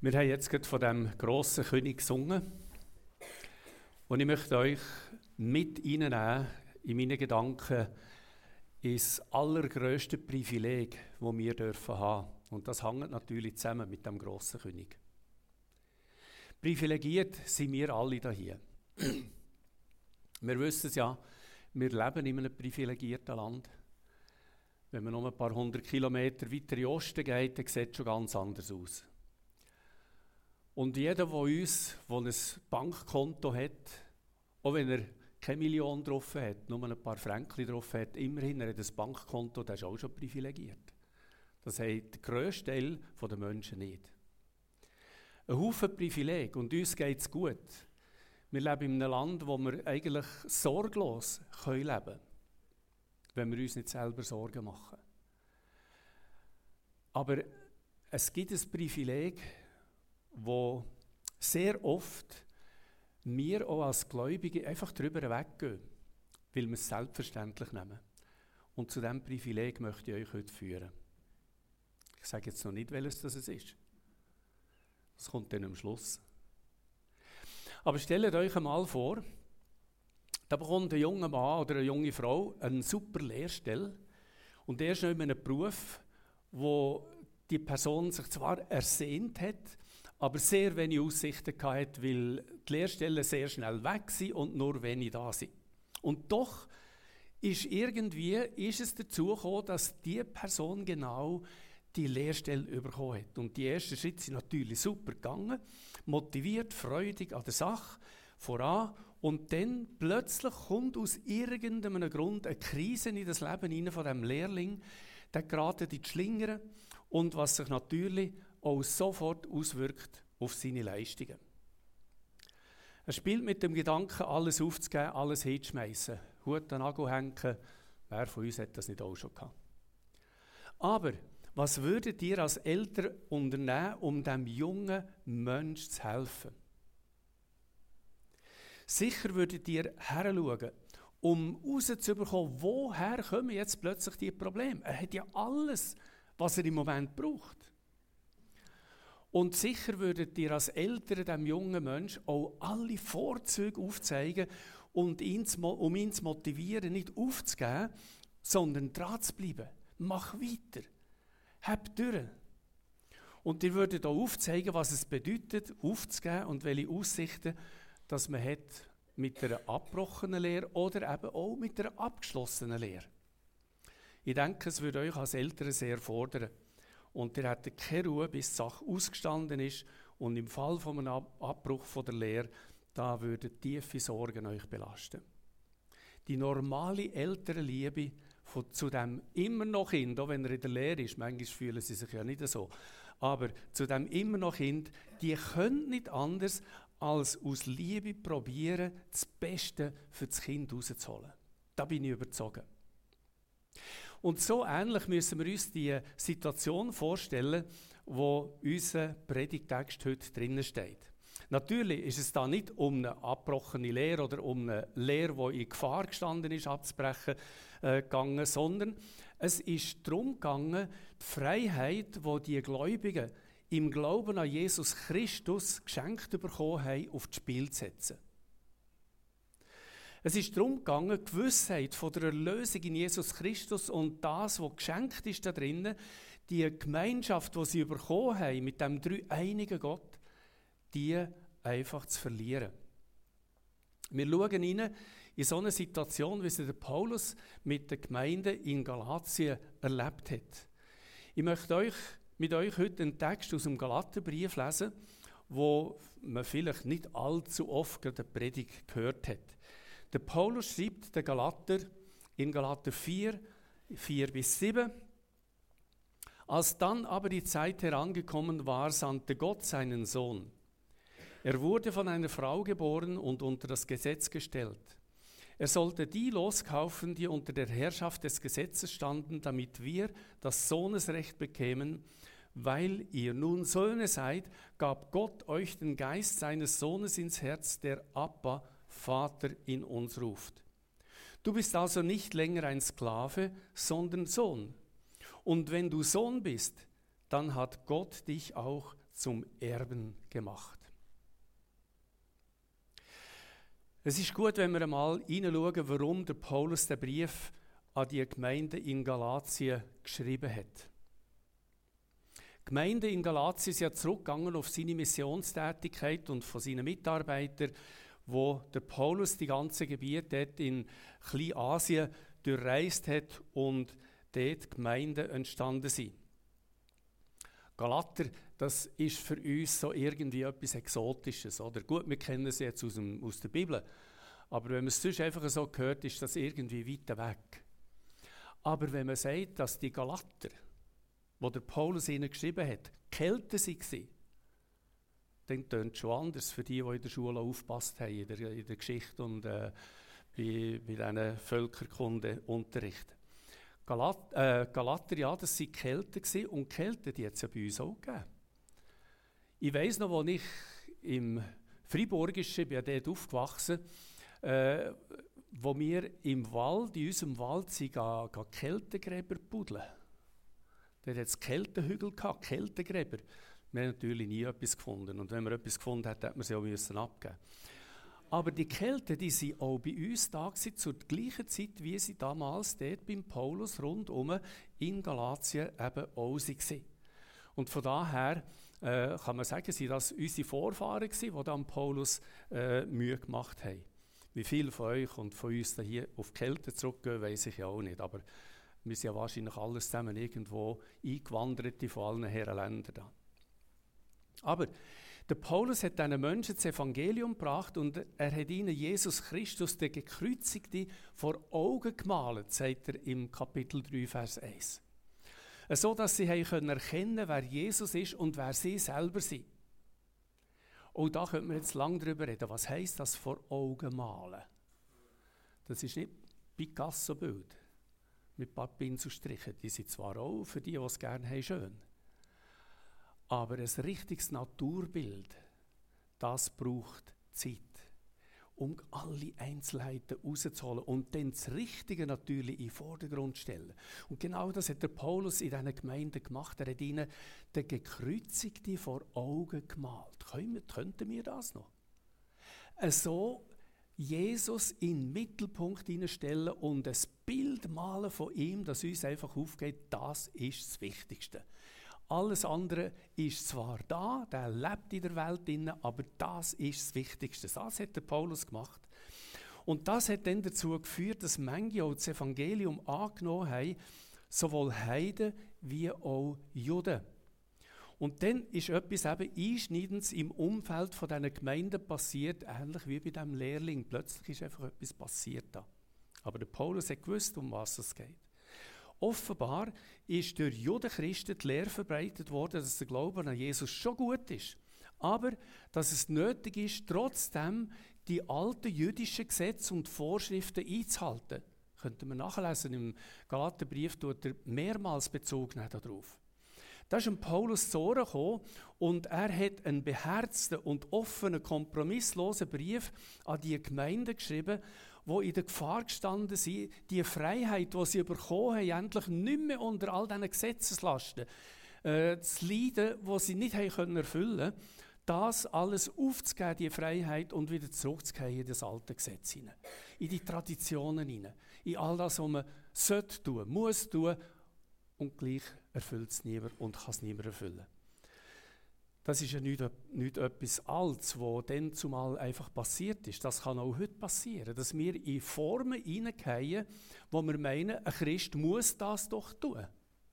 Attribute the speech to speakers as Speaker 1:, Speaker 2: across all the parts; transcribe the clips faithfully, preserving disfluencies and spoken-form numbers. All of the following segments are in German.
Speaker 1: Wir haben jetzt gerade von dem grossen König gesungen und ich möchte euch mit reinnehmen in meine Gedanken ins allergrösste Privileg, das wir dürfen haben. Und das hängt natürlich zusammen mit dem grossen König. Privilegiert sind wir alle hier. Wir wissen es ja, wir leben in einem privilegierten Land. Wenn man noch ein paar hundert Kilometer weiter in den Osten geht, dann sieht es schon ganz anders aus. Und jeder von uns, der ein Bankkonto hat, auch wenn er keine Million drauf hat, nur ein paar Franken drauf hat, immerhin er hat ein Bankkonto, das ist auch schon privilegiert. Das hat der grösste Teil der Menschen nicht. Ein Haufen Privileg und uns geht es gut. Wir leben in einem Land, wo wir eigentlich sorglos leben können, wenn wir uns nicht selber Sorgen machen. Aber es gibt ein Privileg, wo sehr oft wir auch als Gläubige einfach darüber weggehen, weil wir es selbstverständlich nehmen. Und zu diesem Privileg möchte ich euch heute führen. Ich sage jetzt noch nicht, welches das ist. Das kommt dann am Schluss. Aber stellt euch einmal vor, da bekommt ein junger Mann oder eine junge Frau eine super Lehrstelle und er ist noch in einem Beruf, wo die Person sich zwar ersehnt hat, aber sehr wenig Aussichten hatte, weil die Lehrstellen sehr schnell weg sind und nur wenig da sind. Und doch ist irgendwie ist es dazu gekommen, dass diese Person genau die Lehrstelle bekommen hat. Und die ersten Schritte sind natürlich super gegangen, motiviert, freudig an der Sache, voran. Und dann plötzlich kommt aus irgendeinem Grund eine Krise in das Leben hinein von diesem Lehrling, der gerät in die Schlingern und was sich natürlich auch sofort auswirkt auf seine Leistungen. Er spielt mit dem Gedanken, alles aufzugeben, alles hinzuschmeissen, Hut an den Nagel hängen. Wer von uns hat das nicht auch schon gehabt? Aber was würdet ihr als Eltern unternehmen, um diesem jungen Menschen zu helfen? Sicher würdet ihr heranschauen, um herauszubekommen, woher kommen jetzt plötzlich die Probleme. Er hat ja alles, was er im Moment braucht. Und sicher würdet ihr als Eltern dem jungen Menschen auch alle Vorzüge aufzeigen, und ihn zu, um ihn zu motivieren, nicht aufzugeben, sondern dran zu bleiben. Mach weiter. Hab durch. Und ihr würdet auch aufzeigen, was es bedeutet, aufzugeben und welche Aussichten dass man hat mit einer abgebrochenen Lehre oder eben auch mit einer abgeschlossenen Lehre. Ich denke, es würde euch als Eltern sehr fordern. Und ihr hättet keine Ruhe, bis die Sache ausgestanden ist. Und im Fall von einem Ab- Abbruch von der Lehre, da würden tiefe Sorgen euch belasten. Die normale Elternliebe von, zu dem immer noch Kind, auch wenn er in der Lehre ist, manchmal fühlen sie sich ja nicht so, aber zu dem immer noch Kind, die können nicht anders, als aus Liebe probieren, das Beste für das Kind rauszuholen. Da bin ich überzeugt. Und so ähnlich müssen wir uns die Situation vorstellen, wo unser Predigtext heute drinnen steht. Natürlich ist es da nicht um eine abgebrochene Lehre oder um eine Lehre, die in Gefahr gestanden ist, abzubrechen, äh, gegangen, sondern es ist darum gegangen, die Freiheit, die die Gläubigen im Glauben an Jesus Christus geschenkt bekommen haben, auf das Spiel zu setzen. Es ist darum gegangen, die Gewissheit von der Erlösung in Jesus Christus und das, was geschenkt ist da drinnen, die Gemeinschaft, die sie bekommen haben mit dem dreieinigen Gott, die einfach zu verlieren. Wir schauen rein in so eine Situation, wie sie der Paulus mit der Gemeinde in Galatien erlebt hat. Ich möchte euch, mit euch heute einen Text aus dem Galaterbrief lesen, wo man vielleicht nicht allzu oft eine Predigt gehört hat. Der Paulus schreibt den Galater in Galater vier, vier bis sieben. Als dann aber die Zeit herangekommen war, sandte Gott seinen Sohn. Er wurde von einer Frau geboren und unter das Gesetz gestellt. Er sollte die loskaufen, die unter der Herrschaft des Gesetzes standen, damit wir das Sohnesrecht bekämen. Weil ihr nun Söhne seid, gab Gott euch den Geist seines Sohnes ins Herz, der Abba, Vater, in uns ruft. Du bist also nicht länger ein Sklave, sondern Sohn. Und wenn du Sohn bist, dann hat Gott dich auch zum Erben gemacht. Es ist gut, wenn wir einmal hineinschauen, warum der Paulus den Brief an die Gemeinde in Galatien geschrieben hat. Die Gemeinde in Galatien ist ja zurückgegangen auf seine Missionstätigkeit und von seinen Mitarbeitern, wo der Paulus die ganze Gebiete in Kleinasien durchreist hat und dort Gemeinden entstanden sind. Galater, das ist für uns so irgendwie etwas Exotisches. Oder? Gut, wir kennen es jetzt aus, dem, aus der Bibel, aber wenn man es sonst einfach so hört, ist das irgendwie weit weg. Aber wenn man sagt, dass die Galater, wo der Paulus ihnen geschrieben hat, Kelten waren, dann tönt es schon anders für die, die in der Schule aufgepasst haben, in der, in der Geschichte und äh, bei, bei diesen Völkerkundeunterricht. Galat, äh, Galater, ja, das waren Kelten und Kelten, die hat es ja bei uns auch gegeben. Ich weiss noch, als ich im Freiburgischen, bin dort aufgewachsen, äh, wo wir im Wald, in unserem Wald, sind, ga, ga Keltengräber buddeln. Dort hat es Keltenhügel gehabt, Keltengräber. Wir haben natürlich nie etwas gefunden. Und wenn wir etwas gefunden hätten, hätten wir sie auch müssen abgeben. Aber die Kelten, die waren auch bei uns da gewesen, zur gleichen Zeit, wie sie damals dort beim Paulus rundum in Galatien eben auch waren. Und von daher äh, kann man sagen, sind das unsere Vorfahren gewesen, die dann Paulus äh, Mühe gemacht haben. Wie viele von euch und von uns hier auf die Kelten zurückgehen, weiss ich ja auch nicht. Aber wir sind ja wahrscheinlich alles zusammen irgendwo eingewandert von allen Herren Ländern da. Aber der Paulus hat diesen Menschen das Evangelium gebracht und er hat ihnen Jesus Christus, den Gekreuzigten, vor Augen gemalt, sagt er im Kapitel drei, Vers eins. So dass sie erkennen können, wer Jesus ist und wer sie selber sind. Und da könnte man jetzt lange darüber reden. Was heisst das vor Augen malen? Das ist nicht Picasso-Bild mit ein paar Pinselstrichen. Die sind zwar auch für die, die es gerne haben, schön. Aber ein richtiges Naturbild, das braucht Zeit, um alle Einzelheiten rauszuholen und dann das Richtige natürlich in den Vordergrund zu stellen. Und genau das hat der Paulus in diesen Gemeinden gemacht. Er hat ihnen den Gekreuzigten vor Augen gemalt. Könnten wir das noch? So Jesus in den Mittelpunkt hineinstellen und ein Bild malen von ihm, das uns einfach aufgeht, das ist das Wichtigste. Alles andere ist zwar da, der lebt in der Welt drin, aber das ist das Wichtigste. Das hat der Paulus gemacht. Und das hat dann dazu geführt, dass manche auch das Evangelium angenommen haben, sowohl Heiden wie auch Juden. Und dann ist etwas eben Einschneidendes im Umfeld von diesen Gemeinden passiert, ähnlich wie bei diesem Lehrling. Plötzlich ist einfach etwas passiert da. Aber der Paulus hat gewusst, um was es geht. Offenbar ist durch Judenchristen die Lehre verbreitet worden, dass der Glaube an Jesus schon gut ist. Aber dass es nötig ist, trotzdem die alten jüdischen Gesetze und Vorschriften einzuhalten. Könnte man nachlesen, im Galaterbrief tut er mehrmals Bezug nehmen darauf. Da ist Paulus zu Ohren gekommen und er hat einen beherzten und offenen, kompromisslosen Brief an die Gemeinde geschrieben, wo in der Gefahr gestanden sind, die Freiheit, die sie bekommen haben, endlich nicht mehr unter all diesen Gesetzeslasten äh, zu leiden, die sie nicht haben können erfüllen konnten, das alles aufzugeben, die Freiheit, und wieder zurückzugehen in das alte Gesetz hinein, in die Traditionen hinein, in all das, was man sollte tun, muss tun, und gleich erfüllt es niemand und kann es niemand erfüllen. Das ist ja nicht, nicht etwas Altes, was dann zumal einfach passiert ist. Das kann auch heute passieren, dass wir in Formen hineingehen, wo wir meinen, ein Christ muss das doch tun.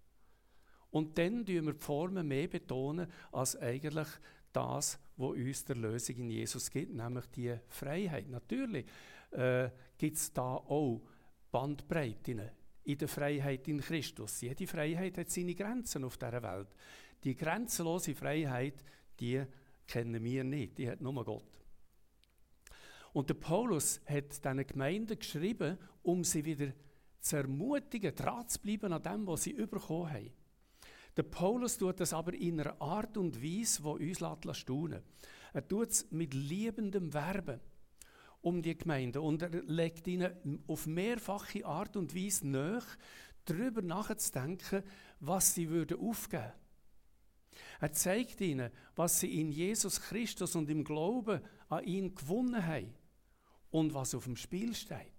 Speaker 1: Und dann betonen wir die Formen mehr betonen, als eigentlich das, was uns der Lösung in Jesus gibt, nämlich die Freiheit. Natürlich äh, gibt es da auch Bandbreiten in der Freiheit in Christus. Jede Freiheit hat seine Grenzen auf dieser Welt. Die grenzenlose Freiheit, die kennen wir nicht, die hat nur Gott. Und der Paulus hat diesen Gemeinden geschrieben, um sie wieder zu ermutigen, dran zu bleiben an dem, was sie bekommen haben. Der Paulus tut das aber in einer Art und Weise, die uns staunen lässt. Er tut es mit liebendem Werben um die Gemeinde und er legt ihnen auf mehrfache Art und Weise nach, darüber nachzudenken, was sie würden aufgeben. Er zeigt ihnen, was sie in Jesus Christus und im Glauben an ihn gewonnen haben und was auf dem Spiel steht.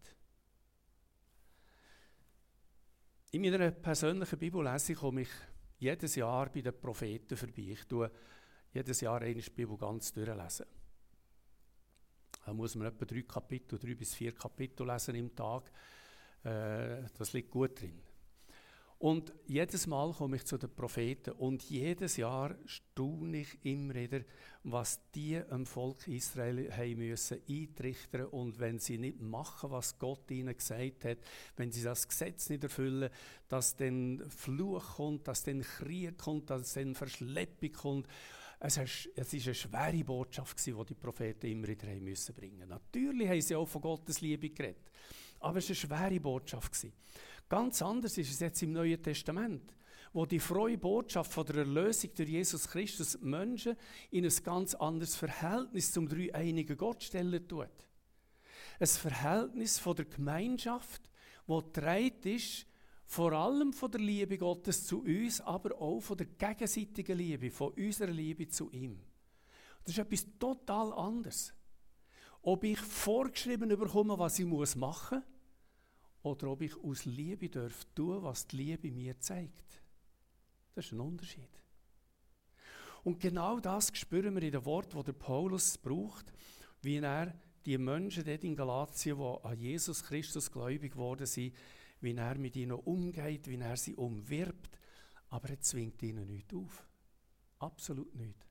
Speaker 1: In meiner persönlichen Bibellesung komme ich jedes Jahr bei den Propheten vorbei. Ich tue jedes Jahr eine Bibel ganz durchlesen. Da muss man etwa drei Kapitel, drei bis vier Kapitel lesen im Tag. Äh, das liegt gut drin. Und jedes Mal komme ich zu den Propheten und jedes Jahr staune ich immer wieder, was die dem Volk Israel haben müssen eintrichtern und wenn sie nicht machen, was Gott ihnen gesagt hat, wenn sie das Gesetz nicht erfüllen, dass dann Fluch kommt, dass dann Krieg kommt, dass dann Verschleppung kommt. Es war eine schwere Botschaft, die die Propheten immer wieder haben müssen bringen. Natürlich haben sie auch von Gottes Liebe geredet, aber es war eine schwere Botschaft. Ganz anders ist es jetzt im Neuen Testament, wo die frohe Botschaft von der Erlösung durch Jesus Christus Menschen in ein ganz anderes Verhältnis zum dreieinigen Gott stellen tut. Ein Verhältnis von der Gemeinschaft, das getragen ist, vor allem von der Liebe Gottes zu uns, aber auch von der gegenseitigen Liebe, von unserer Liebe zu ihm. Das ist etwas total anderes. Ob ich vorgeschrieben bekomme, was ich machen muss, oder ob ich aus Liebe darf tun, was die Liebe mir zeigt. Das ist ein Unterschied. Und genau das spüren wir in den Worten, die der Paulus braucht, wie er die Menschen dort in Galatien, die an Jesus Christus gläubig geworden sind, wie er mit ihnen umgeht, wie er sie umwirbt. Aber er zwingt ihnen nichts auf. Absolut nicht.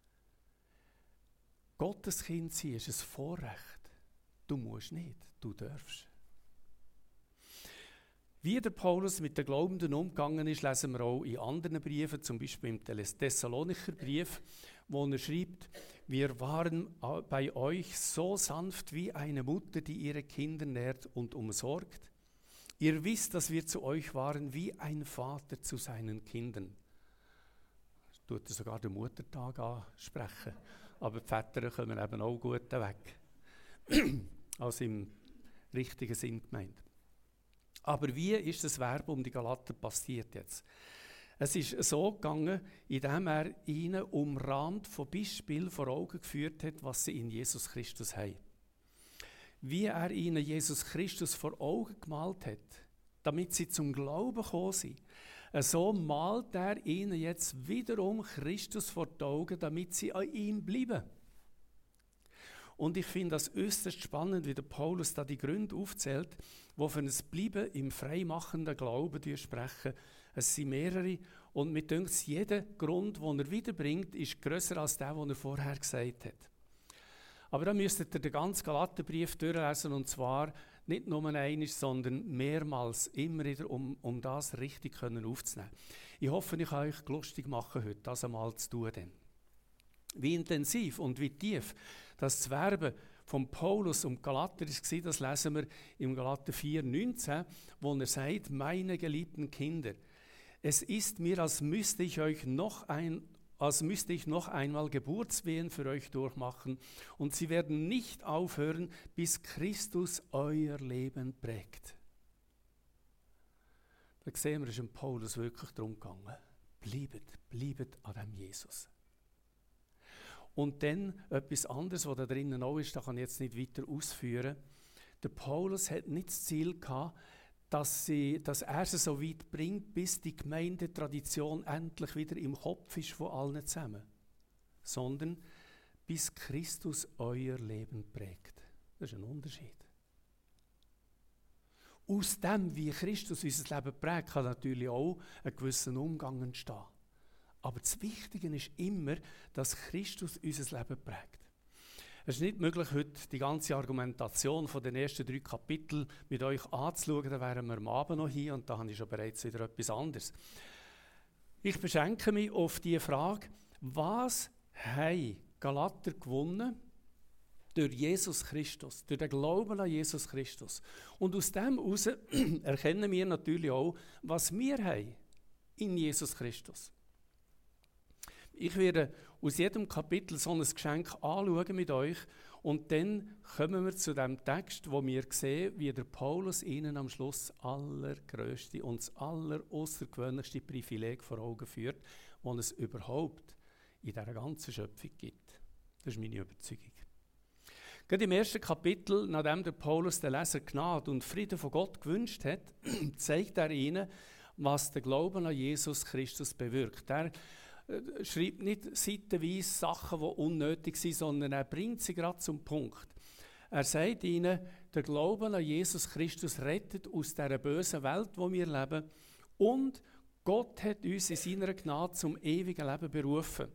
Speaker 1: Gottes Kind sein ist ein Vorrecht. Du musst nicht, du darfst. Wie der Paulus mit den Glaubenden umgegangen ist, lesen wir auch in anderen Briefen, zum Beispiel im Thessalonicher Brief, wo er schreibt, wir waren bei euch so sanft wie eine Mutter, die ihre Kinder nährt und umsorgt. Ihr wisst, dass wir zu euch waren wie ein Vater zu seinen Kindern. Das tut er sogar den Muttertag ansprechen, aber die Väter kommen eben auch gut weg, also im richtigen Sinn gemeint. Aber wie ist das Verb um die Galater passiert jetzt? Es ist so gegangen, indem er ihnen umrahmt von Beispielen vor Augen geführt hat, was sie in Jesus Christus haben. Wie er ihnen Jesus Christus vor Augen gemalt hat, damit sie zum Glauben gekommen sind. So malt er ihnen jetzt wiederum Christus vor die Augen, damit sie an ihm bleiben. Und ich finde das äußerst spannend, wie der Paulus da die Gründe aufzählt, die für ein Bleiben im freimachenden Glauben sprechen. Es sind mehrere und mir denkt, jeder Grund, den er wiederbringt, ist grösser als der, den er vorher gesagt hat. Aber da müsstet ihr den ganzen Galaterbrief durchlesen und zwar nicht nur einmal, sondern mehrmals, immer wieder, um, um das richtig können aufzunehmen. Ich hoffe, ich kann euch lustig machen heute, das einmal zu tun. Denn. Wie intensiv und wie tief das Werben von Paulus um Galater war, das lesen wir im Galater vier neunzehn, wo er sagt, meine geliebten Kinder, es ist mir, als müsste ich euch noch ein, als müsste ich noch einmal Geburtswehen für euch durchmachen und sie werden nicht aufhören, bis Christus euer Leben prägt. Da sehen wir, es ist dem Paulus wirklich darum gegangen. Bleibt, bleibt an dem Jesus. Und dann etwas anderes, was da drinnen auch ist, das kann ich jetzt nicht weiter ausführen. Der Paulus hat nicht das Ziel gehabt, dass, sie, dass er sie so weit bringt, bis die Gemeindetradition endlich wieder im Kopf ist von allen zusammen. Sondern bis Christus euer Leben prägt. Das ist ein Unterschied. Aus dem, wie Christus unser Leben prägt, kann natürlich auch ein gewisser Umgang entstehen. Aber das Wichtige ist immer, dass Christus unser Leben prägt. Es ist nicht möglich, heute die ganze Argumentation von den ersten drei Kapiteln mit euch anzuschauen. Da wären wir am Abend noch hier und da habe ich schon bereits wieder etwas anderes. Ich beschränke mich auf die Frage, was haben Galater gewonnen durch Jesus Christus, durch den Glauben an Jesus Christus. Und aus dem heraus erkennen wir natürlich auch, was wir haben in Jesus Christus. Ich werde aus jedem Kapitel so ein Geschenk anschauen mit euch und dann kommen wir zu dem Text, wo wir sehen, wie der Paulus ihnen am Schluss allergrößte und das alleraußergewöhnlichste Privileg vor Augen führt, die es überhaupt in dieser ganzen Schöpfung gibt. Das ist meine Überzeugung. Gerade im ersten Kapitel, nachdem der Paulus den Leser Gnade und Frieden von Gott gewünscht hat, zeigt er ihnen, was der Glauben an Jesus Christus bewirkt. Er äh, schreibt nicht seitenweise Sachen, die unnötig sind, sondern er bringt sie gerade zum Punkt. Er sagt ihnen, der Glauben an Jesus Christus rettet aus dieser bösen Welt, wo wir leben, und Gott hat uns in seiner Gnade zum ewigen Leben berufen.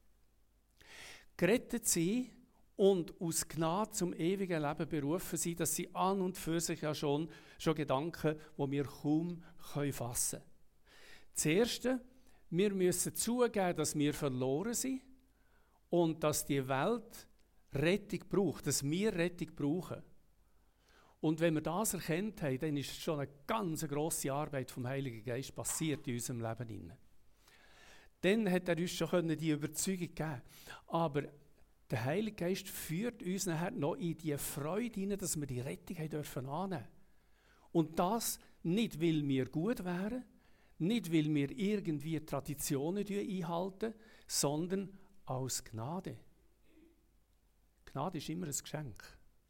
Speaker 1: Gerettet sie und aus Gnade zum ewigen Leben berufen sie, dass sie an und für sich ja schon, schon Gedanken, die wir kaum fassen können. Das Erste, wir müssen zugeben, dass wir verloren sind und dass die Welt Rettung braucht, dass wir Rettung brauchen. Und wenn wir das erkannt haben, dann ist schon eine ganz grosse Arbeit vom Heiligen Geist passiert in unserem Leben. Dann hat er uns schon die Überzeugung geben. Aber der Heilige Geist führt uns nachher noch in die Freude hinein, dass wir die Rettung haben dürfen annehmen. Und das nicht, weil wir gut wären, nicht, weil wir irgendwie Traditionen einhalten, sondern aus Gnade. Gnade ist immer ein Geschenk.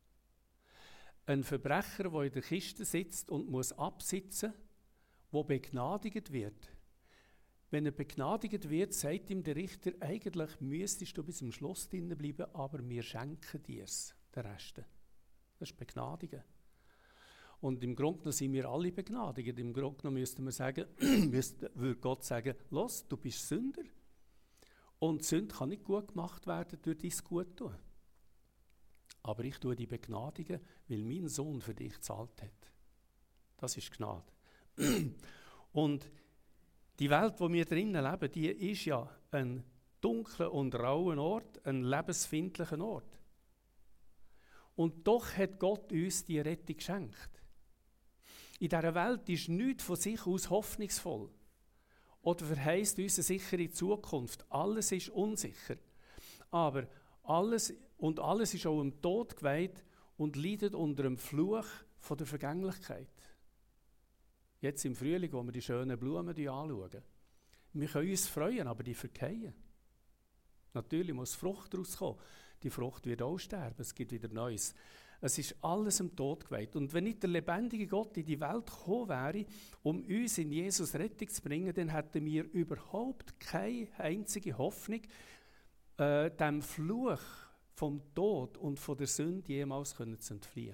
Speaker 1: Ein Verbrecher, der in der Kiste sitzt und muss absitzen, der begnadigt wird. Wenn er begnadigt wird, sagt ihm der Richter, eigentlich müsstest du bis zum Schluss drinnen bleiben, aber wir schenken dir es, den Rest. Das ist Begnadigen. Und im Grunde genommen sind wir alle begnadigt. Im Grunde genommen müsste man sagen, müsste, würde Gott sagen, los, du bist Sünder. Und Sünde kann nicht gut gemacht werden durch dein Guttun. Aber ich tue dich begnadigen, weil mein Sohn für dich gezahlt hat. Das ist Gnade. Und die Welt, wo wir drinnen leben, die ist ja ein dunkler und rauer Ort, ein lebensfeindlicher Ort. Und doch hat Gott uns die Rettung geschenkt. In dieser Welt ist nichts von sich aus hoffnungsvoll oder verheißt uns eine sichere Zukunft. Alles ist unsicher. Aber alles und alles ist auch dem Tod geweiht und leidet unter dem Fluch von der Vergänglichkeit. Jetzt im Frühling, wo wir die schönen Blumen anschauen. Wir können uns freuen, aber die verkehren. Natürlich muss Frucht daraus kommen. Die Frucht wird auch sterben, es gibt wieder Neues. Es ist alles dem Tod geweiht. Und wenn nicht der lebendige Gott in die Welt gekommen wäre, um uns in Jesus Rettung zu bringen, dann hätten wir überhaupt keine einzige Hoffnung, äh, dem Fluch vom Tod und von der Sünde jemals können zu entfliehen.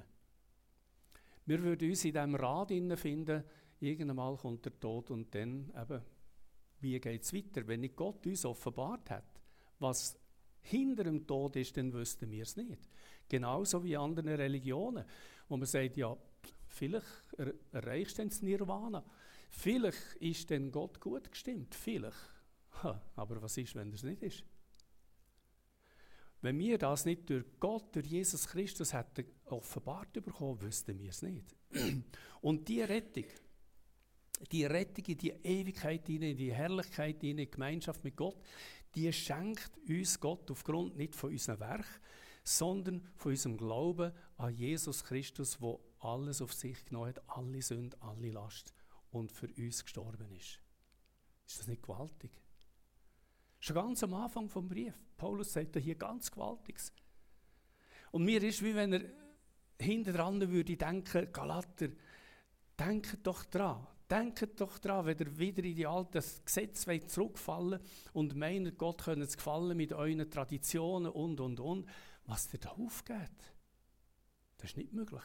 Speaker 1: Wir würden uns in diesem Rad finden, irgendwann kommt der Tod und dann eben, wie geht es weiter? Wenn nicht Gott uns offenbart hat, was hinter dem Tod ist, dann wüssten wir es nicht. Genauso wie in anderen Religionen, wo man sagt, ja, vielleicht er, erreichst du das Nirvana, vielleicht ist dann Gott gut gestimmt, vielleicht. Ha, aber was ist, wenn es nicht ist? Wenn wir das nicht durch Gott, durch Jesus Christus hätten offenbart bekommen, wüssten wir es nicht. Und die Rettung, die Rettung in die Ewigkeit hinein, in die Herrlichkeit hinein, in die Gemeinschaft mit Gott, die schenkt uns Gott aufgrund nicht von unserem Werk, sondern von unserem Glauben an Jesus Christus, der alles auf sich genommen hat, alle Sünden, alle Last und für uns gestorben ist. Ist das nicht gewaltig? Schon ganz am Anfang vom Brief. Paulus sagt hier ganz Gewaltiges. Und mir ist, wie wenn er hinten dran würde denken, Galater, denkt doch dran, denkt doch dran, wenn ihr wieder in die alten Gesetze zurückfallen und meint, Gott könne es gefallen mit euren Traditionen und, und, und, was ihr da aufgeht. Das ist nicht möglich.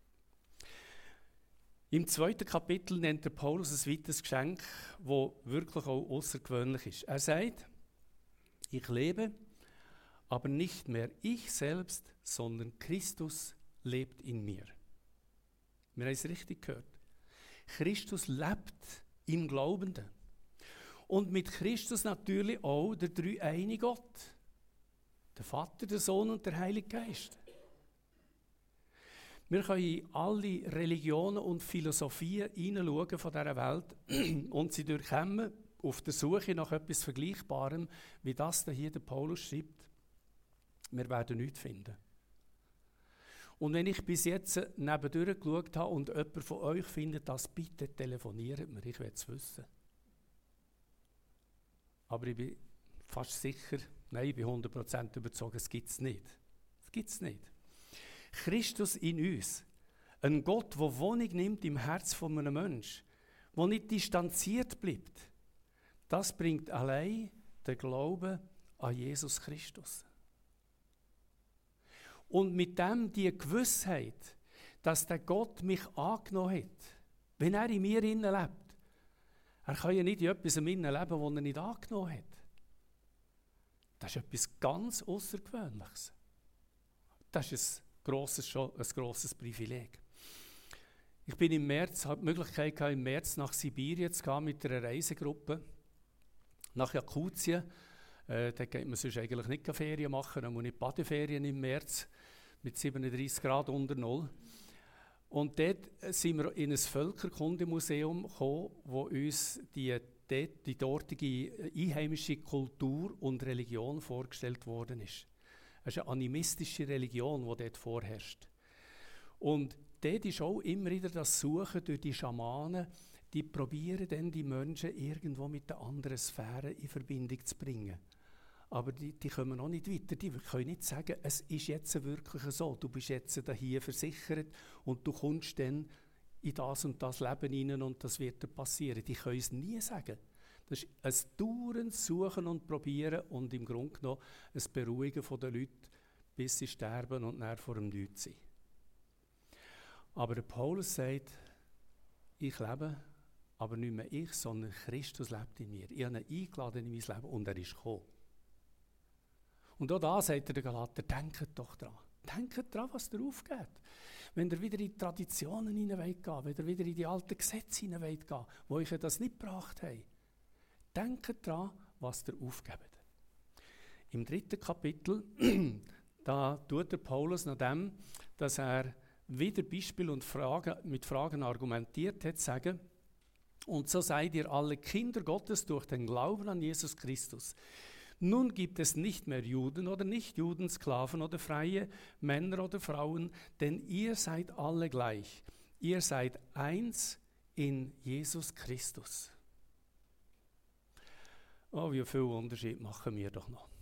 Speaker 1: Im zweiten Kapitel nennt der Paulus ein weiteres Geschenk, das wirklich auch außergewöhnlich ist. Er sagt, ich lebe, aber nicht mehr ich selbst, sondern Christus lebt in mir. Wir haben es richtig gehört. Christus lebt im Glaubenden. Und mit Christus natürlich auch der dreieine Gott. Der Vater, der Sohn und der Heilige Geist. Wir können in alle Religionen und Philosophien hineinschauen von dieser Welt und sie durchkämmen auf der Suche nach etwas Vergleichbarem, wie das hier der Paulus schreibt. Wir werden nichts finden. Und wenn ich bis jetzt nebendurch geschaut habe und jemand von euch findet das, bitte telefoniert mir, ich will es wissen. Aber ich bin fast sicher, nein, ich bin hundert Prozent überzeugt, es gibt es nicht. Es gibt es nicht. Christus in uns, ein Gott, der Wohnung nimmt im Herz von einem Menschen, der nicht distanziert bleibt, das bringt allein den Glauben an Jesus Christus. Und mit dem die Gewissheit, dass der Gott mich angenommen hat, wenn er in mir innen lebt. Er kann ja nicht in etwas in innen leben, das er nicht angenommen hat. Das ist etwas ganz Außergewöhnliches. Das ist ein grosses, schon ein grosses Privileg. Ich bin im März, habe die Möglichkeit gehabt, im März nach Sibirien zu gehen mit einer Reisegruppe, nach Jakutien. Äh, da geht man sonst eigentlich nicht Ferien machen, dann muss ich Badeferien im März mit siebenunddreißig Grad unter Null. Und dort sind wir in ein Völkerkundemuseum gekommen, wo uns die, die, die dortige einheimische Kultur und Religion vorgestellt worden ist. Es ist eine animistische Religion, die dort vorherrscht. Und dort ist auch immer wieder das Suchen durch die Schamanen, die probieren dann die Menschen irgendwo mit den anderen Sphären in Verbindung zu bringen. Aber die, die kommen noch nicht weiter. Die können nicht sagen, es ist jetzt wirklich so. Du bist jetzt hier versichert und du kommst dann in das und das Leben hinein und das wird dir passieren. Die können es nie sagen. Das ist ein dauerndes Suchen und Probieren und im Grunde genommen ein Beruhigen der Leute, bis sie sterben und dann vor dem Nichts sind. Aber der Paulus sagt, ich lebe, aber nicht mehr ich, sondern Christus lebt in mir. Ich habe ihn eingeladen in mein Leben und er ist gekommen. Und auch da sagt er den Galater, denkt doch dran. Denkt dran, was ihr aufgeht. Wenn ihr wieder in die Traditionen hineingeht, wenn ihr wieder in die alten Gesetze hineingeht, wo euch das nicht gebracht haben. Denkt dran, was ihr aufgebt. Im dritten Kapitel, da tut der Paulus nach dem, dass er wieder Beispiele und Fragen, mit Fragen argumentiert hat, sagen, und so seid ihr alle Kinder Gottes durch den Glauben an Jesus Christus. Nun gibt es nicht mehr Juden oder Nichtjuden, Sklaven oder Freie, Männer oder Frauen, denn ihr seid alle gleich. Ihr seid eins in Jesus Christus. Oh, wie viel Unterschied machen wir doch noch.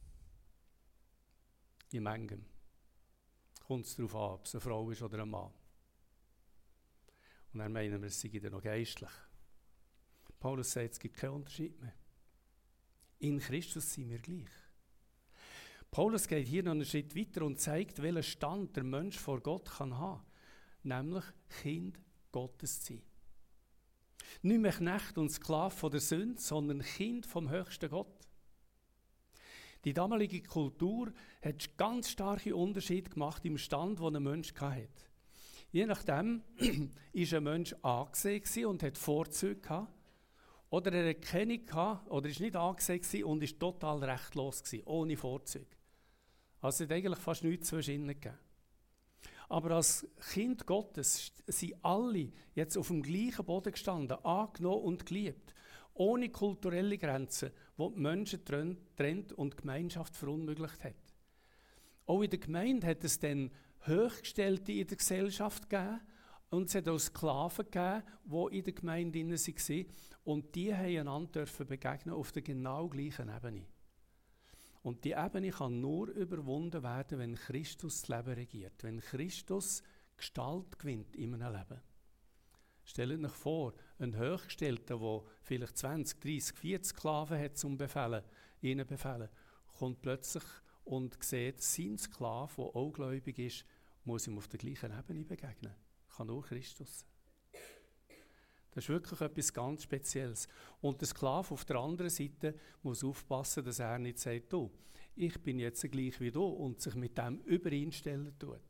Speaker 1: In manchem. Kommt es darauf an, ob es eine Frau ist oder ein Mann. Und dann meinen wir, es sei dann noch geistlich. Paulus sagt, es gibt keinen Unterschied mehr. In Christus sind wir gleich. Paulus geht hier noch einen Schritt weiter und zeigt, welchen Stand der Mensch vor Gott kann haben, nämlich Kind Gottes zu sein. Nicht mehr Knecht und Sklave von der Sünde, sondern Kind vom höchsten Gott. Die damalige Kultur hat ganz starke Unterschiede gemacht im Stand, den ein Mensch hatte. Je nachdem war ein Mensch angesehen und hat Vorzüge gehabt. Oder er hatte keine gehabt, oder ist nicht angesehen und ist total rechtlos gewesen, ohne Vorzüge. Also es hat eigentlich fast nichts zwischen ihnen gegeben. Aber als Kind Gottes sind alle jetzt auf dem gleichen Boden gestanden, angenommen und geliebt, ohne kulturelle Grenzen, die die Menschen trennt und die Gemeinschaft verunmöglicht hat. Auch in der Gemeinde hat es dann Hochgestellte in der Gesellschaft gegeben und es hat auch Sklaven gegeben, die in der Gemeinde drin waren. Und die haben einander begegnen auf der genau gleichen Ebene. Und die Ebene kann nur überwunden werden, wenn Christus das Leben regiert. Wenn Christus Gestalt gewinnt in einem Leben. Stellt euch vor, ein Hochgestellter, der vielleicht zwanzig, dreißig, vierzig Sklaven hat zum Befehlen, ihnen befehlen, kommt plötzlich und sieht, sein Sklave, der auch gläubig ist, muss ihm auf der gleichen Ebene begegnen. Kann nur Christus. Das ist wirklich etwas ganz Spezielles. Und der Sklave auf der anderen Seite muss aufpassen, dass er nicht sagt, du, ich bin jetzt gleich wie du und sich mit dem übereinstellen tut.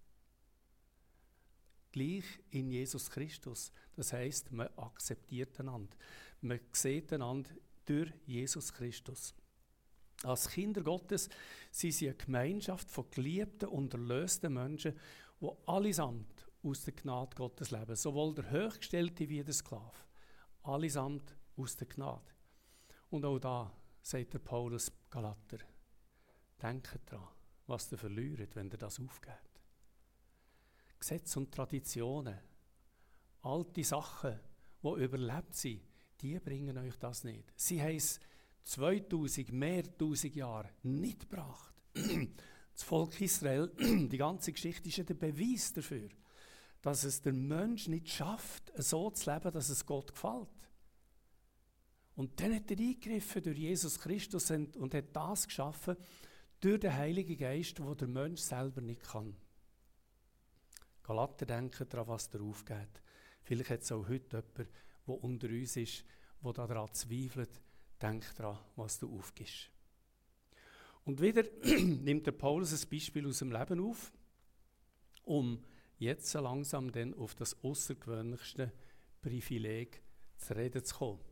Speaker 1: Gleich in Jesus Christus. Das heisst, man akzeptiert einander. Man sieht einander durch Jesus Christus. Als Kinder Gottes sind sie eine Gemeinschaft von geliebten und erlösten Menschen, die allesamt aus der Gnade Gottes leben. Sowohl der Hochgestellte wie der Sklave. Allesamt aus der Gnade. Und auch da sagt der Paulus Galater, denkt daran, was ihr verliert, wenn ihr das aufgebt. Gesetze und Traditionen, alte Sachen, die überlebt sind, die bringen euch das nicht. Sie haben es zweitausend, mehr tausend Jahre nicht gebracht. Das Volk Israel, die ganze Geschichte ist ja der Beweis dafür, dass es der Mensch nicht schafft, so zu leben, dass es Gott gefällt. Und dann hat er eingegriffen durch Jesus Christus und, und hat das geschaffen durch den Heiligen Geist, wo der Mensch selber nicht kann. Galater, denken daran, was dir aufgeht. Vielleicht hat es auch heute jemand, der unter uns ist, der daran zweifelt. Denk daran, was du aufgibst. Und wieder nimmt der Paulus ein Beispiel aus dem Leben auf, um jetzt so langsam dann auf das außergewöhnlichste Privileg zu reden zu kommen.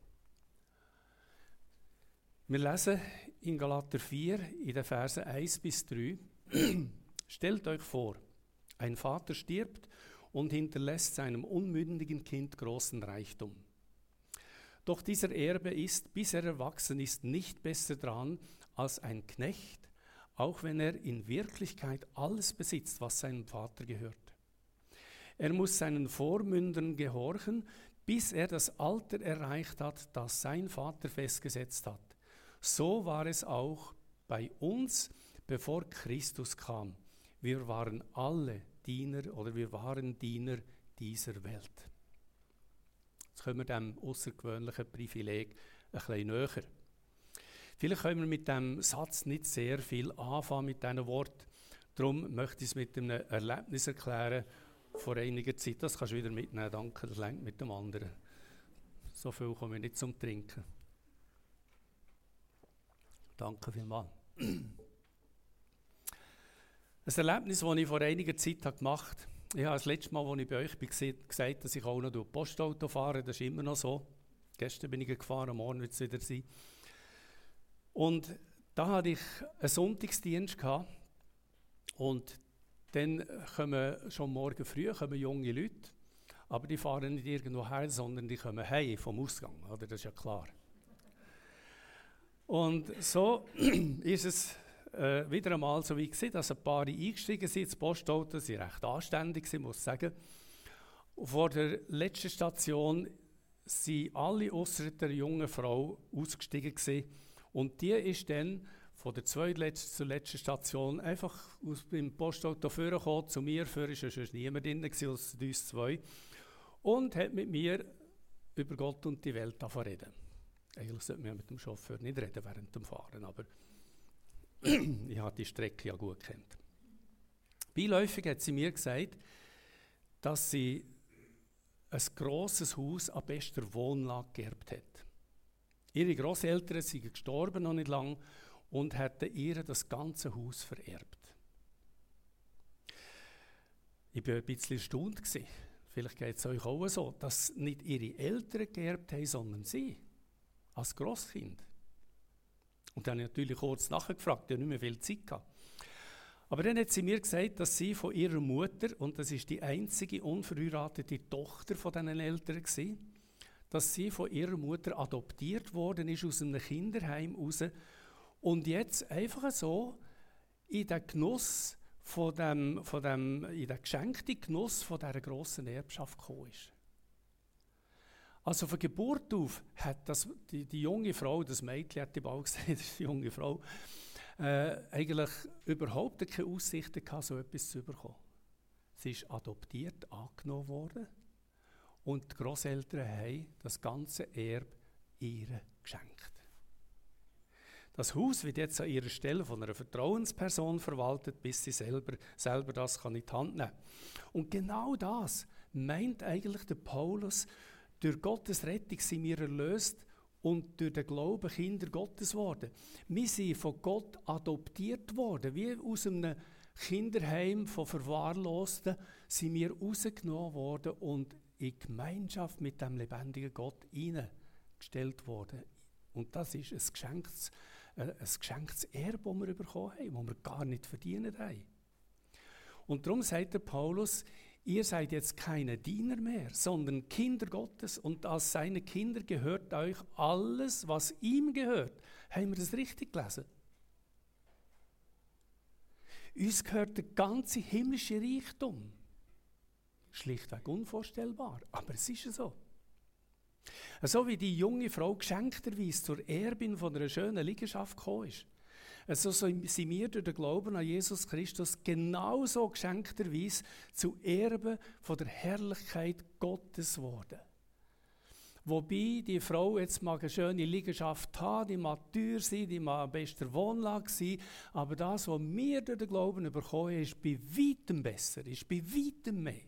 Speaker 1: Wir lesen in Galater vier, in den Versen eins bis drei, stellt euch vor, ein Vater stirbt und hinterlässt seinem unmündigen Kind großen Reichtum. Doch dieser Erbe ist, bis er erwachsen ist, nicht besser dran als ein Knecht, auch wenn er in Wirklichkeit alles besitzt, was seinem Vater gehört. Er muss seinen Vormündern gehorchen, bis er das Alter erreicht hat, das sein Vater festgesetzt hat. So war es auch bei uns, bevor Christus kam. Wir waren alle Diener oder wir waren Diener dieser Welt. Jetzt kommen wir dem außergewöhnlichen Privileg ein bisschen näher. Vielleicht können wir mit dem Satz nicht sehr viel anfangen mit diesen Worten. Darum möchte ich es mit einem Erlebnis erklären vor einiger Zeit. Das kannst du wieder mitnehmen, danke, das reicht mit dem anderen. So viel komme ich nicht zum Trinken. Danke vielmals. Ein Erlebnis, das ich vor einiger Zeit gemacht habe. Ich habe das letzte Mal, als ich bei euch war, gesagt, dass ich auch noch durch Postauto fahre. Das ist immer noch so. Gestern bin ich gefahren, morgen wird es wieder sein. Und da hatte ich einen Sonntagsdienst gehabt. Und dann kommen schon morgen früh kommen junge Leute. Aber die fahren nicht irgendwo her, sondern die kommen heim vom Ausgang. Oder? Das ist ja klar. Und so ist es äh, wieder einmal so wie gewesen, dass ein paar eingestiegen sind ins Postauto. Sie waren recht anständig, muss ich sagen. Vor der letzten Station sind alle ausser der jungen Frau ausgestiegen gewesen. Und die ist dann von der zweitletzten zur letzten Station einfach aus dem Postauto vorgekommen, zu mir. Vorher war schon niemand drin, als uns zwei. Und hat mit mir über Gott und die Welt reden. Eigentlich sollte man mit dem Chauffeur nicht reden während dem Fahren, aber ich habe die Strecke ja gut gekannt. Beiläufig hat sie mir gesagt, dass sie ein grosses Haus an bester Wohnlage geerbt hat. Ihre Grosseltern sind gestorben, noch nicht lang, und hätten ihr das ganze Haus vererbt. Ich war ein bisschen erstaunt. Vielleicht geht es euch auch so, dass nicht ihre Eltern geerbt haben, sondern sie. Als Grosskind. Und dann habe ich natürlich kurz nachgefragt, ich habe nicht mehr viel Zeit gehabt. Aber dann hat sie mir gesagt, dass sie von ihrer Mutter, und das ist die einzige unverheiratete Tochter von diesen Eltern war, dass sie von ihrer Mutter adoptiert worden ist aus einem Kinderheim raus und jetzt einfach so in den Genuss von dem, von dem, in den geschenkten Genuss von dieser grossen Erbschaft gekommen ist. Also von Geburt auf hat das, die, die junge Frau, das Mädchen hat die bald gesagt, die junge Frau, äh, eigentlich überhaupt keine Aussichten gehabt, so etwas zu bekommen. Sie ist adoptiert, angenommen worden und die Grosseltern haben das ganze Erbe ihr geschenkt. Das Haus wird jetzt an ihrer Stelle von einer Vertrauensperson verwaltet, bis sie selber, selber das kann in die Hand nehmen kann. Und genau das meint eigentlich der Paulus. Durch Gottes Rettung sind wir erlöst und durch den Glauben Kinder Gottes geworden. Wir sind von Gott adoptiert worden. Wie aus einem Kinderheim von Verwahrlosten sind wir rausgenommen worden und in Gemeinschaft mit dem lebendigen Gott hineingestellt worden. Und das ist ein geschenktes, ein geschenktes Erbe, das wir bekommen haben, das wir gar nicht verdient haben. Und darum sagt der Paulus, ihr seid jetzt keine Diener mehr, sondern Kinder Gottes und als seine Kinder gehört euch alles, was ihm gehört. Haben wir das richtig gelesen? Uns gehört der ganze himmlische Reichtum. Schlichtweg unvorstellbar, aber es ist so. So wie die junge Frau geschenkterweise zur Erbin von einer schönen Liegenschaft gekommen ist. So sind wir durch den Glauben an Jesus Christus genauso geschenkterweise zu Erben von der Herrlichkeit Gottes geworden. Wobei die Frau jetzt mag eine schöne Liegenschaft haben, die mag teuer sein, die mag eine beste Wohnlage sein, aber das, was wir durch den Glauben bekommen, ist bei weitem besser, ist bei weitem mehr.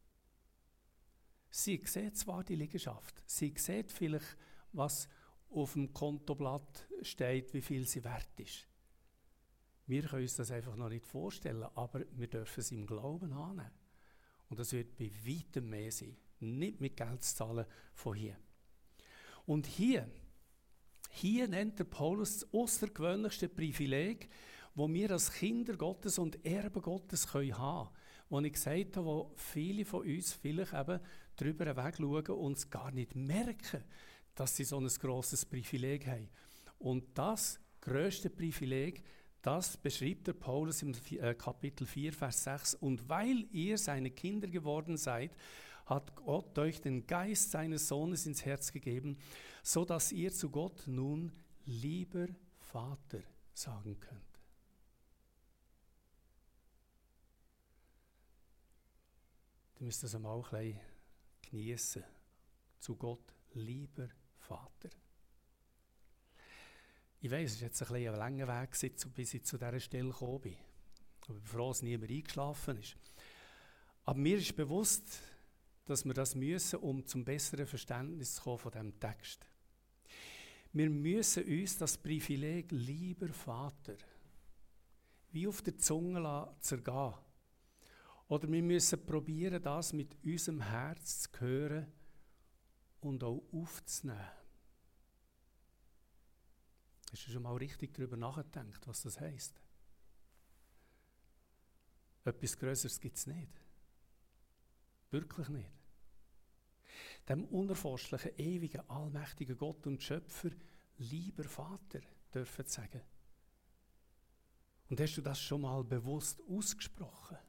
Speaker 1: Sie sieht zwar die Liegenschaft, sie sieht vielleicht, was auf dem Kontoblatt steht, wie viel sie wert ist. Wir können uns das einfach noch nicht vorstellen, aber wir dürfen es im Glauben annehmen. Und das wird bei weitem mehr sein. Nicht mit Geld zu zahlen von hier. Und hier, hier nennt der Paulus das außergewöhnlichste Privileg, das wir als Kinder Gottes und Erben Gottes können haben können. Wo ich gesagt habe, wo viele von uns vielleicht eben darüber wegschauen und es gar nicht merken, dass sie so ein grosses Privileg haben. Und das grösste Privileg, das beschreibt der Paulus im Kapitel vier, Vers sechs. Und weil ihr seine Kinder geworden seid, hat Gott euch den Geist seines Sohnes ins Herz gegeben, so dass ihr zu Gott nun lieber Vater sagen könnt. Du müsst das einmal ein bisschen geniessen. Zu Gott lieber Vater. Ich weiss, es war jetzt ein, bisschen ein langer Weg, bis ich zu dieser Stelle gekommen bin. Ich bin froh, dass niemand eingeschlafen ist. Aber mir ist bewusst, dass wir das müssen, um zum besseren Verständnis zu kommen von diesem Text. Wir müssen uns das Privileg lieber Vater wie auf der Zunge zergehen. Oder wir müssen probieren, das mit unserem Herz zu hören und auch aufzunehmen. Hast du schon mal richtig darüber nachgedacht, was das heisst? Etwas Größeres gibt es nicht. Wirklich nicht. Dem unerforschlichen, ewigen, allmächtigen Gott und Schöpfer, lieber Vater, dürfen sagen. Und hast du das schon mal bewusst ausgesprochen?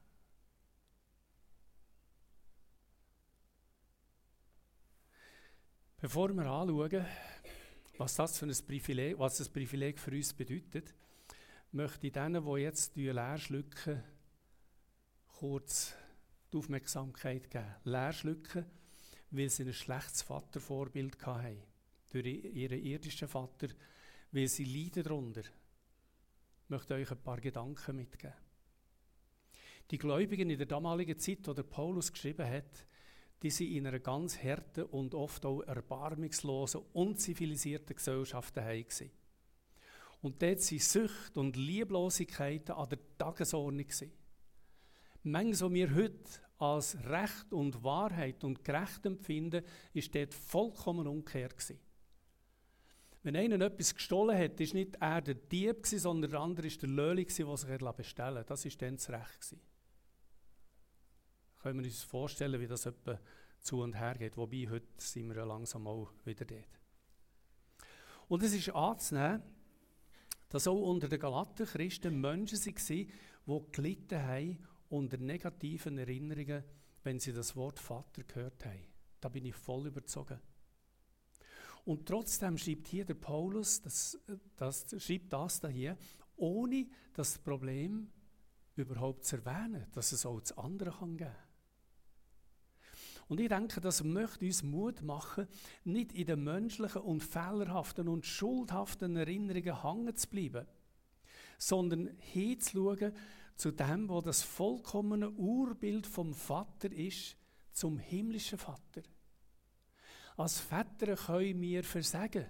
Speaker 1: Bevor wir anschauen, was das für ein Privileg, was das Privileg für uns bedeutet, möchte ich denen, die jetzt leer schlucken, kurz die Aufmerksamkeit geben. Leer schlucken, weil sie ein schlechtes Vatervorbild hatten. Durch ihren irdischen Vater, weil sie leiden darunter. Ich möchte euch ein paar Gedanken mitgeben. Die Gläubigen in der damaligen Zeit, die der Paulus geschrieben hat, die sind in einer ganz harten und oft auch erbarmungslosen, unzivilisierten Gesellschaft daheim gewesen. Und dort waren Sucht und Lieblosigkeiten an der Tagesordnung gewesen. Manches, was wir heute als Recht und Wahrheit und gerecht empfinden, ist dort vollkommen umgekehrt gewesen. Wenn einer etwas gestohlen hat, war nicht er der Dieb, sondern der andere war der Löhli, der sich bestellen liess. Das war dann das Recht gewesen. Können wir uns vorstellen, wie das etwa zu und her geht. Wobei, heute sind wir ja langsam auch wieder dort. Und es ist anzunehmen, dass auch unter den Galater Christen Menschen waren, die gelitten haben unter negativen Erinnerungen, wenn sie das Wort Vater gehört haben. Da bin ich voll überzogen. Und trotzdem schreibt hier der Paulus, das, das, schreibt das hier, ohne das Problem überhaupt zu erwähnen, dass es auch das andere kann geben. Und ich denke, das möchte uns Mut machen, nicht in den menschlichen und fehlerhaften und schuldhaften Erinnerungen hängen zu bleiben, sondern hinzuschauen zu dem, wo das vollkommene Urbild vom Vater ist, zum himmlischen Vater. Als Väter können wir versagen.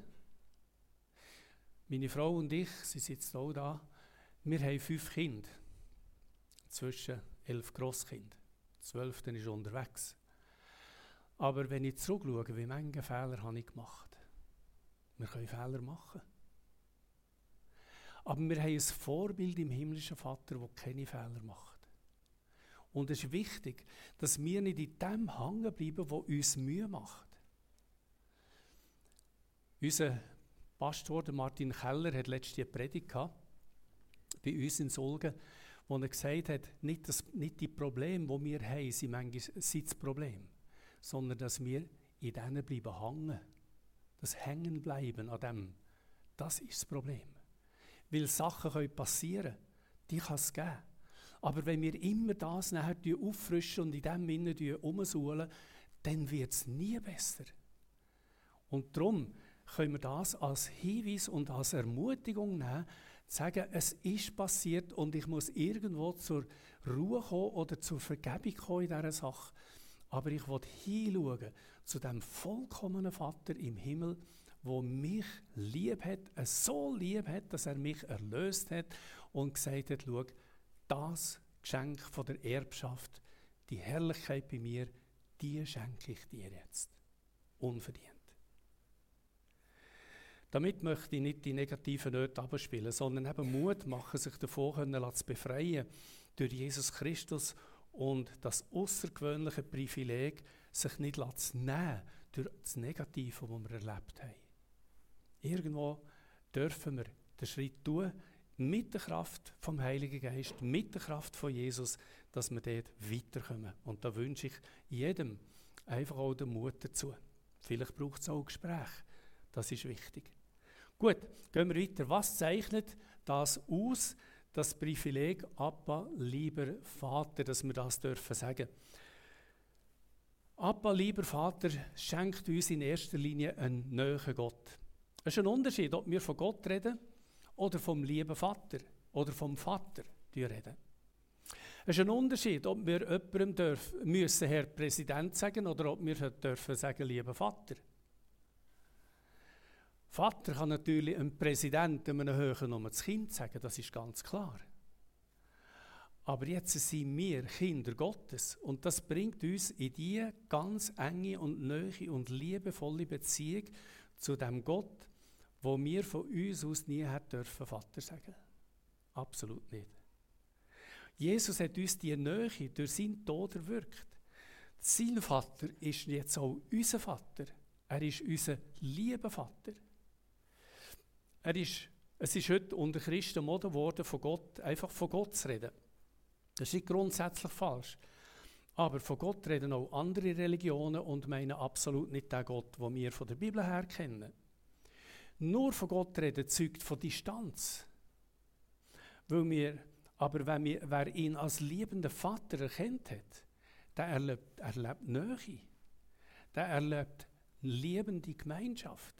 Speaker 1: Meine Frau und ich, sie sitzt auch da, wir haben fünf Kinder. Zwischen elf Grosskinder. Zwölfte ist unterwegs. Aber wenn ich zurückschaue, wie viele Fehler habe ich gemacht? Wir können Fehler machen. Aber wir haben ein Vorbild im himmlischen Vater, der keine Fehler macht. Und es ist wichtig, dass wir nicht in dem hängen bleiben, was uns Mühe macht. Unser Pastor Martin Keller hat letzte eine Predigt gehabt, bei uns in Sulgen, wo er gesagt hat, nicht, das, nicht die Probleme, die wir haben, sind manchmal sind das Problem, sondern dass wir in denen bleiben hängen. Das Hängenbleiben an dem, das ist das Problem. Weil Sachen können passieren, die kann es geben. Aber wenn wir immer das nachher auffrischen und in dem Innen umsuhlen, dann wird es nie besser. Und darum können wir das als Hinweis und als Ermutigung nehmen, zu sagen, es ist passiert und ich muss irgendwo zur Ruhe kommen oder zur Vergebung kommen in dieser Sache. Aber ich will hinschauen zu dem vollkommenen Vater im Himmel, der mich lieb hat, so lieb hat, dass er mich erlöst hat und gesagt hat, schau, das Geschenk von der Erbschaft, die Herrlichkeit bei mir, die schenke ich dir jetzt. Unverdient. Damit möchte ich nicht die negativen Nöte abspielen, sondern eben Mut machen, sich davon zu befreien durch Jesus Christus und das außergewöhnliche Privileg, sich nicht zu nehmen durch das Negative, das wir erlebt haben. Irgendwo dürfen wir den Schritt tun, mit der Kraft vom Heiligen Geist, mit der Kraft von Jesus, dass wir dort weiterkommen. Und da wünsche ich jedem einfach auch den Mut dazu. Vielleicht braucht es auch ein Gespräch. Das ist wichtig. Gut, gehen wir weiter. Was zeichnet das aus, das Privileg, Abba, lieber Vater, dass wir das dürfen sagen? Abba, lieber Vater, schenkt uns in erster Linie einen nahen Gott. Es ist ein Unterschied, ob wir von Gott reden oder vom lieben Vater oder vom Vater reden. Es ist ein Unterschied, ob wir jemandem dürfen, müssen Herr Präsident sagen oder ob wir dürfen sagen, lieber Vater. Vater kann natürlich einem Präsidenten einem höheren Namen das Kind sagen, das ist ganz klar. Aber jetzt sind wir Kinder Gottes und das bringt uns in die ganz enge und nahe und liebevolle Beziehung zu dem Gott, wo wir von uns aus nie hätten dürfen Vater sagen. Absolut nicht. Jesus hat uns die Nähe durch seinen Tod erwirkt. Sein Vater ist jetzt auch unser Vater. Er ist unser lieber Vater. Er ist, es ist heute unter Christen Mode geworden, von Gott, einfach von Gott zu reden. Das ist nicht grundsätzlich falsch. Aber von Gott reden auch andere Religionen und meinen absolut nicht den Gott, den wir von der Bibel her kennen. Nur von Gott reden zeugt von Distanz. Weil wir, aber wenn wir, wer ihn als liebenden Vater erkannt hat, der erlebt, erlebt Nähe. Der erlebt liebende Gemeinschaft.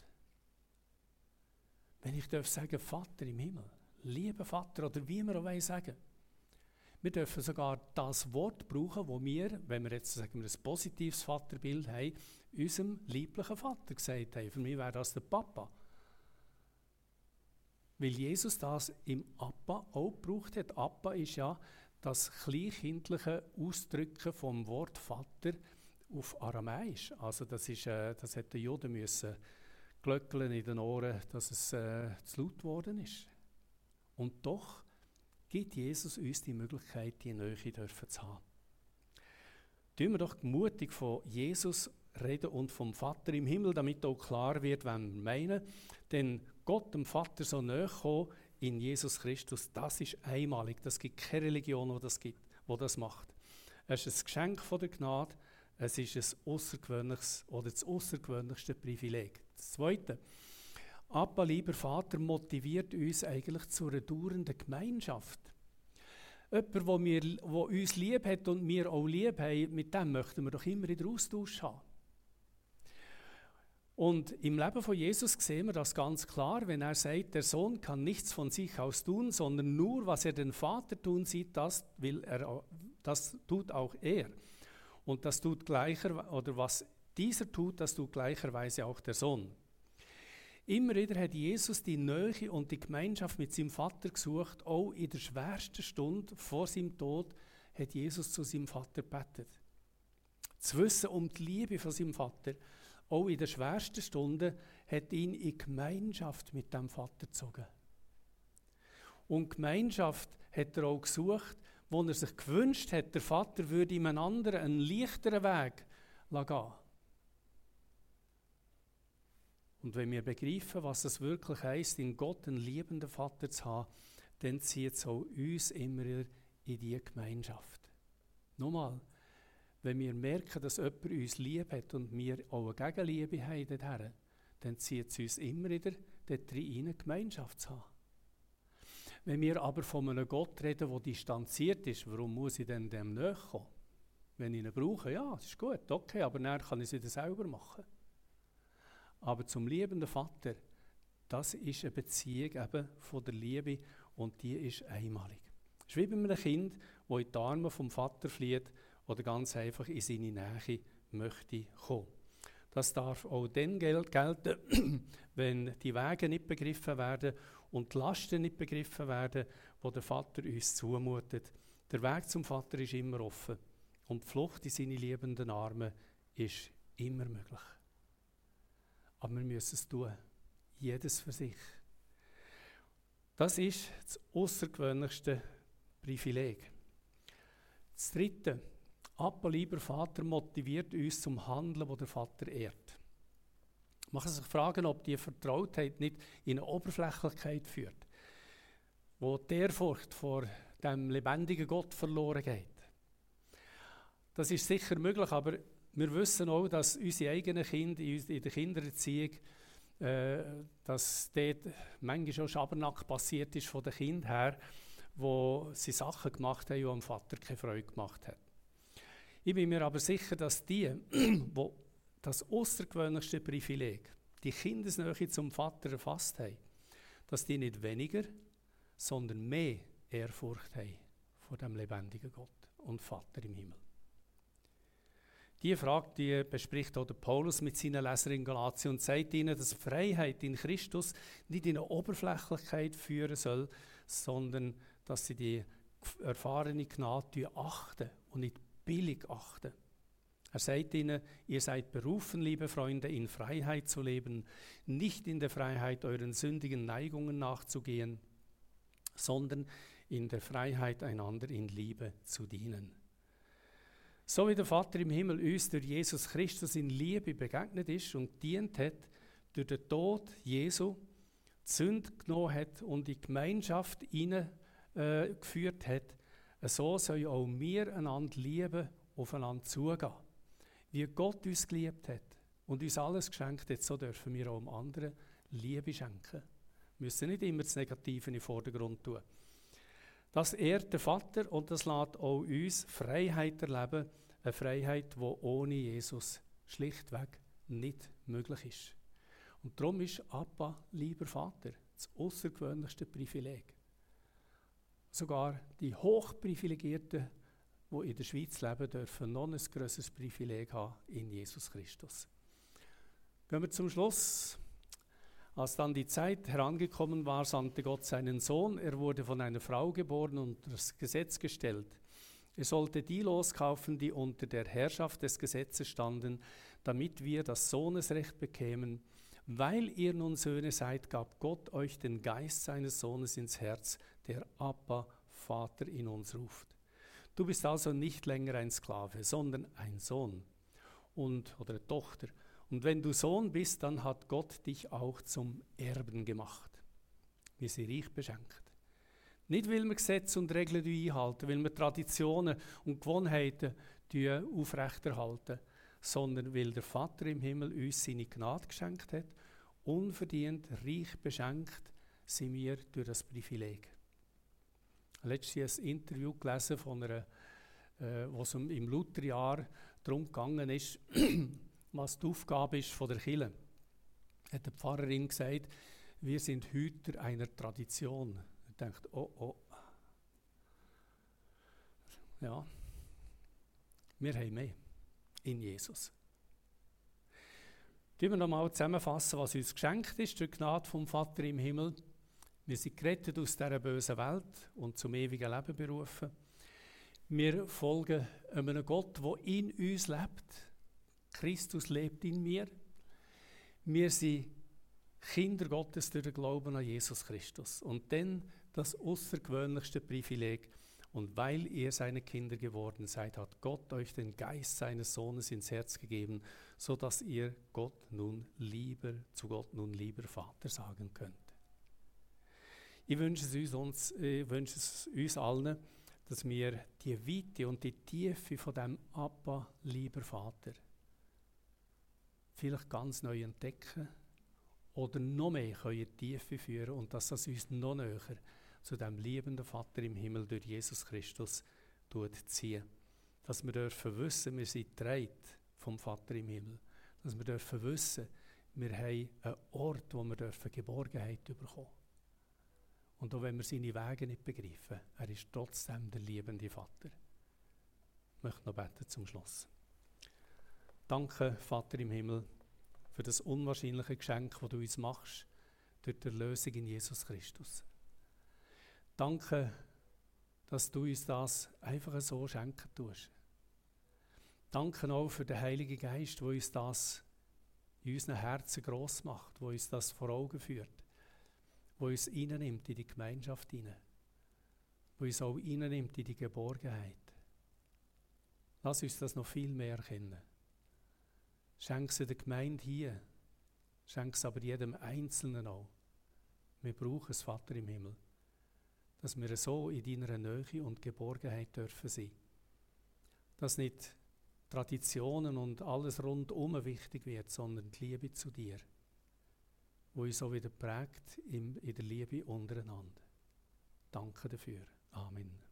Speaker 1: Wenn ich darf sagen, Vater im Himmel, lieber Vater, oder wie wir auch sagen, wir dürfen sogar das Wort brauchen, das wir, wenn wir jetzt sagen wir, ein positives Vaterbild haben, unserem lieblichen Vater gesagt haben. Für mich wäre das der Papa. Weil Jesus das im Abba auch gebraucht hat. Abba ist ja das kleinkindliche Ausdrücken vom Wort Vater auf Aramäisch. Also das, ist, äh, das hat der Jude müssen glöckeln in den Ohren, dass es äh, zu laut geworden ist. Und doch gibt Jesus uns die Möglichkeit, die Nähe dürfen zu haben. Tun wir doch mutig von Jesus reden und vom Vater im Himmel, damit auch klar wird, wenn wir meinen. Denn Gott, dem Vater, so nahe kommen in Jesus Christus, das ist einmalig. Das gibt keine Religion, die das, gibt, die das macht. Es ist ein Geschenk von der Gnade. Es ist ein außergewöhnliches oder das außergewöhnlichste Privileg. Das Zweite. Abba, lieber Vater, motiviert uns eigentlich zu einer dauernden Gemeinschaft. Jemand, der uns lieb hat und wir auch lieb haben, mit dem möchten wir doch immer in den Austausch haben. Und im Leben von Jesus sehen wir das ganz klar, wenn er sagt, der Sohn kann nichts von sich aus tun, sondern nur, was er den Vater tun sieht, das, will er, das tut auch er. Und das tut gleicher, oder was dieser tut, das tut gleicherweise auch der Sohn. Immer wieder hat Jesus die Nähe und die Gemeinschaft mit seinem Vater gesucht. Auch in der schwersten Stunde vor seinem Tod hat Jesus zu seinem Vater gebetet. Zu wissen um die Liebe von seinem Vater, auch in der schwersten Stunde, hat ihn in Gemeinschaft mit dem Vater gezogen. Und Gemeinschaft hat er auch gesucht, wo er sich gewünscht hat, der Vater würde ihm einen anderen, einen leichteren Weg gehen. Und wenn wir begreifen, was es wirklich heisst, in Gott einen liebenden Vater zu haben, dann zieht es auch uns immer wieder in diese Gemeinschaft. Nochmal, wenn wir merken, dass jemand uns lieb hat und wir auch eine Gegenliebe haben dorthin, dann zieht es uns immer wieder dort rein, Gemeinschaft zu haben. Wenn wir aber von einem Gott reden, der distanziert ist, warum muss ich denn dem nachkommen? Wenn ich ihn brauche, ja, das ist gut, okay, aber dann kann ich es wieder selber machen. Aber zum liebenden Vater, das ist eine Beziehung eben von der Liebe und die ist einmalig. Es ist wie bei einem Kind, das in die Arme vom Vater flieht oder ganz einfach in seine Nähe möchte kommen. Das darf auch dann gel- gelten, wenn die Wege nicht begriffen werden und die Lasten nicht begriffen werden, die der Vater uns zumutet. Der Weg zum Vater ist immer offen und die Flucht in seine liebenden Arme ist immer möglich. Aber wir müssen es tun, jedes für sich. Das ist das außergewöhnlichste Privileg. Das Dritte, Abba, lieber Vater, motiviert uns zum Handeln, das der Vater ehrt. Man kann sich fragen, ob die Vertrautheit nicht in eine Oberflächlichkeit führt, wo die Ehrfurcht vor dem lebendigen Gott verloren geht. Das ist sicher möglich, aber wir wissen auch, dass unsere eigenen Kinder in der Kindererziehung, äh, dass dort manchmal schon Schabernack passiert ist von den Kindern her, wo sie Sachen gemacht haben, die dem Vater keine Freude gemacht haben. Ich bin mir aber sicher, dass die, die das außergewöhnlichste Privileg, die Kindesnähe zum Vater erfasst haben, dass die nicht weniger, sondern mehr Ehrfurcht haben vor dem lebendigen Gott und Vater im Himmel. Diese Frage die bespricht auch der Paulus mit seinen Lesern in Galatien und sagt ihnen, dass Freiheit in Christus nicht in eine Oberflächlichkeit führen soll, sondern dass sie die erfahrene Gnade achten und nicht billig achten. Er sagt ihnen, ihr seid berufen, liebe Freunde, in Freiheit zu leben, nicht in der Freiheit euren sündigen Neigungen nachzugehen, sondern in der Freiheit einander in Liebe zu dienen. So wie der Vater im Himmel uns durch Jesus Christus in Liebe begegnet ist und dient hat, durch den Tod Jesu die Sünde genommen hat und in die Gemeinschaft hineingeführt äh, hat, so sollen auch wir einander lieben, aufeinander zugehen. Wie Gott uns geliebt hat und uns alles geschenkt hat, so dürfen wir auch dem anderen Liebe schenken. Wir müssen nicht immer das Negative in den Vordergrund tun. Das ehrt den Vater und das lässt auch uns Freiheit erleben, eine Freiheit, die ohne Jesus schlichtweg nicht möglich ist. Und darum ist Abba, lieber Vater, das außergewöhnlichste Privileg. Sogar die Hochprivilegierten, die in der Schweiz leben, dürfen noch ein grösseres Privileg haben in Jesus Christus. Gehen wir zum Schluss. Als dann die Zeit herangekommen war, sandte Gott seinen Sohn. Er wurde von einer Frau geboren und unter das Gesetz gestellt. Er sollte die loskaufen, die unter der Herrschaft des Gesetzes standen, damit wir das Sohnesrecht bekämen. Weil ihr nun Söhne seid, gab Gott euch den Geist seines Sohnes ins Herz, der Abba, Vater in uns ruft. Du bist also nicht länger ein Sklave, sondern ein Sohn und, oder eine Tochter. Und wenn du Sohn bist, dann hat Gott dich auch zum Erben gemacht. Wir sind reich beschenkt. Nicht, weil wir Gesetze und Regeln einhalten, weil wir Traditionen und Gewohnheiten aufrechterhalten, sondern weil der Vater im Himmel uns seine Gnade geschenkt hat. Unverdient, reich beschenkt sind wir durch das Privileg. Letztens ein Interview gelesen von einer, äh, wo es im Lutherjahr darum gegangen ist, was die Aufgabe ist von der Kirche. Hat die Pfarrerin gesagt, wir sind Hüter einer Tradition. Ich dachte, oh, oh. Ja, wir haben mehr in Jesus. Tun wir nochmal zusammenfassen, was uns geschenkt ist durch die Gnade vom Vater im Himmel. Wir sind gerettet aus dieser bösen Welt und zum ewigen Leben berufen. Wir folgen einem Gott, der in uns lebt. Christus lebt in mir. Wir sind Kinder Gottes durch den Glauben an Jesus Christus. Und dann das außergewöhnlichste Privileg. Und weil ihr seine Kinder geworden seid, hat Gott euch den Geist seines Sohnes ins Herz gegeben, sodass ihr Gott nun lieber, zu Gott nun lieber Vater sagen könnt. Ich wünsche es uns, ich wünsche es uns allen, dass wir die Weite und die Tiefe von dem Abba, lieber Vater, vielleicht ganz neu entdecken oder noch mehr können in die Tiefe führen und dass das uns noch näher zu dem liebenden Vater im Himmel durch Jesus Christus ziehen. Dass wir dürfen wissen, wir sind getragen vom Vater im Himmel. Dass wir dürfen wissen, wir haben einen Ort, wo wir dürfen Geborgenheit bekommen. Und auch wenn wir seine Wege nicht begreifen, er ist trotzdem der liebende Vater. Ich möchte noch beten zum Schluss. Danke, Vater im Himmel, für das unwahrscheinliche Geschenk, das du uns machst, durch die Erlösung in Jesus Christus. Danke, dass du uns das einfach so schenken tust. Danke auch für den Heiligen Geist, der uns das in unseren Herzen gross macht, der uns das vor Augen führt, der uns reinnimmt in die Gemeinschaft hinein, der uns auch reinnimmt in die Geborgenheit. Lass uns das noch viel mehr erkennen. Schenk es der Gemeinde hier, schenk es aber jedem Einzelnen auch. Wir brauchen es, Vater im Himmel, dass wir so in deiner Nähe und Geborgenheit dürfen sein. Dass nicht Traditionen und alles rundum wichtig wird, sondern die Liebe zu dir, wo uns so wieder prägt in der Liebe untereinander. Danke dafür. Amen.